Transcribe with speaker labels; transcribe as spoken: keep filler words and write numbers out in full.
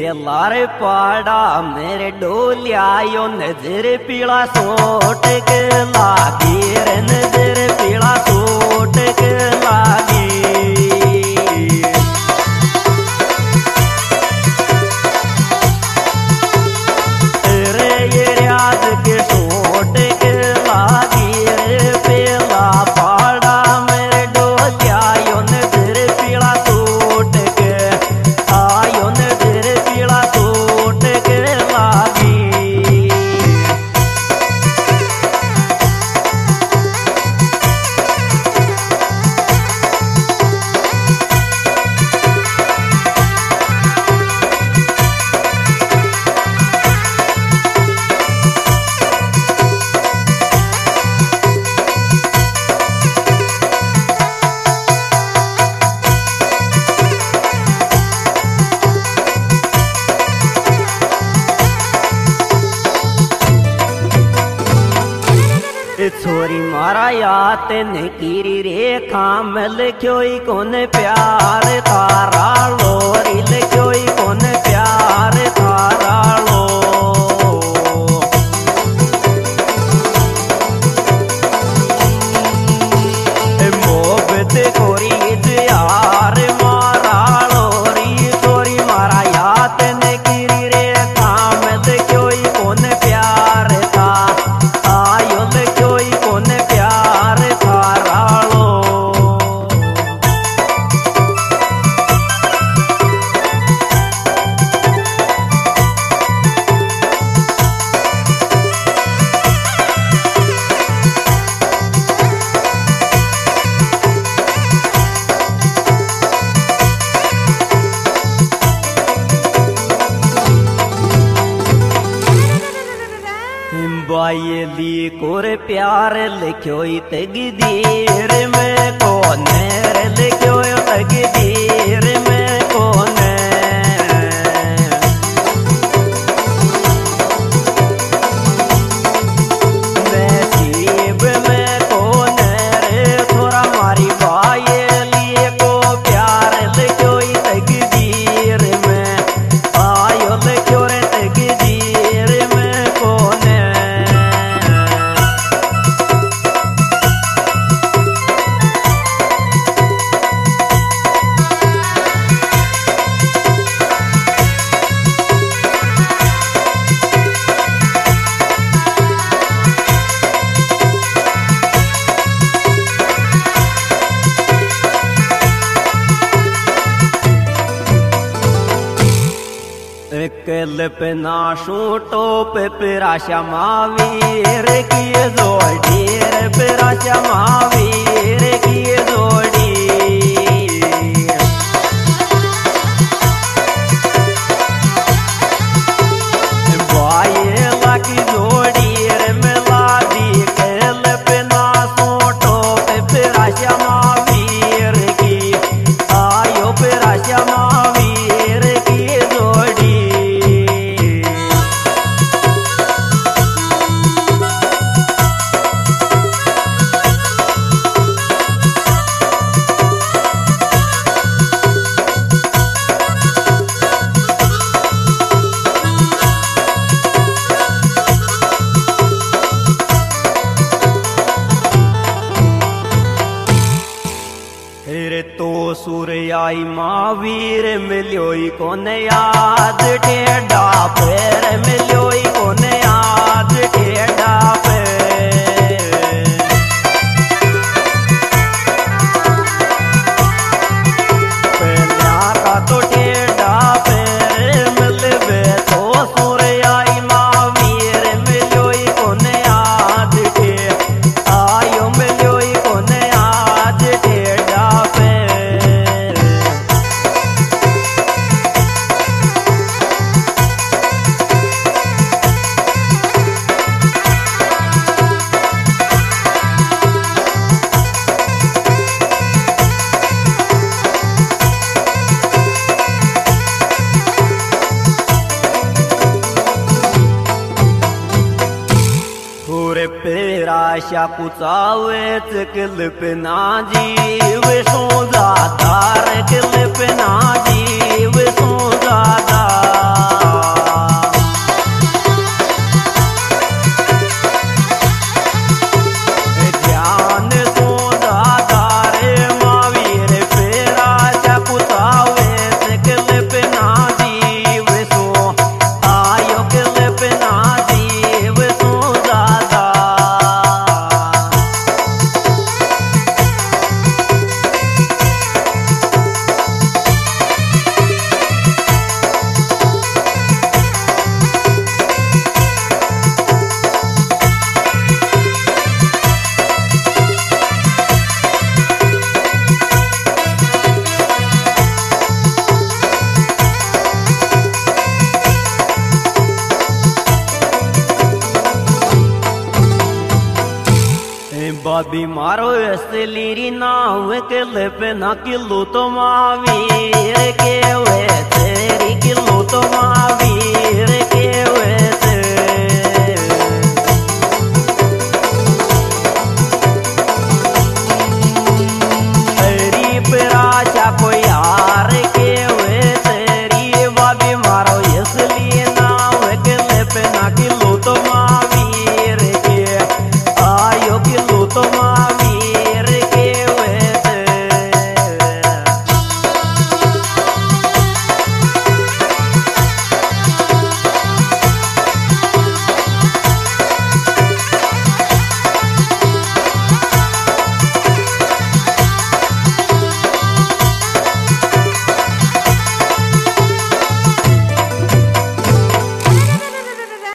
Speaker 1: लारे पाड़ा मेरे डोलियायो नजर पीला सोट के लागी रे नजर पीला सोट के लागी तेरे ये याद के सोट के लागी रे पीला पाड़ा मेरे डोलियायो नजर पीला सोट के आयो नजर पीला सोट के लागी छोरी मारा याद ने कीरी रेखा में लिखोई कौन प्यार तारा लोरी लिखोई कौन प्यार तारा लो मोहब्बत कोरी यार मारा लोरी छोरी मारा याद ने कीरी रेखा में लिखोई कौन प्यार था आयो लिखोई कौन प्यार थारा लो बायली कोर प्यार लिखोई तकदीर में कौन रे लिखोई तकदीर में कौन नसीब में कौन रे थोड़ा मारी बायली को प्यार लिखोई तकदीर में आयो लिखो रे तकदीर में कौन कल पे नाशू टोप पिराशा महावीर की जोड़ी रे पिराशा महावीर की जोड़ी बायला की जोड़ी रे मिला दी कल पे नाशू टोप पिराशा महावीर की आयो पिराशा महावीर की जोड़ी तो सूर्याई महावीर मिलोई कौन याद टेढ़ा पैर मिलोई कौन याद टेढ़ा पैर पहला का तो टेढ़ा पैर मिलवे तो सूर्याई महावीर मिलोई कौन याद टे आयो मिलोई कौन याद टेढ़ा पैर आशा कुचावे किलिप ना जीव सो दादार किलिप ना जीव सो दादा ध्यान सो दादा रे महावीर फेरा आशा कुचावे किलिप ना जीव सो आयो किलिप ना जीव सो दादा बाबी मारो असलीरी नाव किलिप ना किलो तो महावीर के वे तेरी किलो तो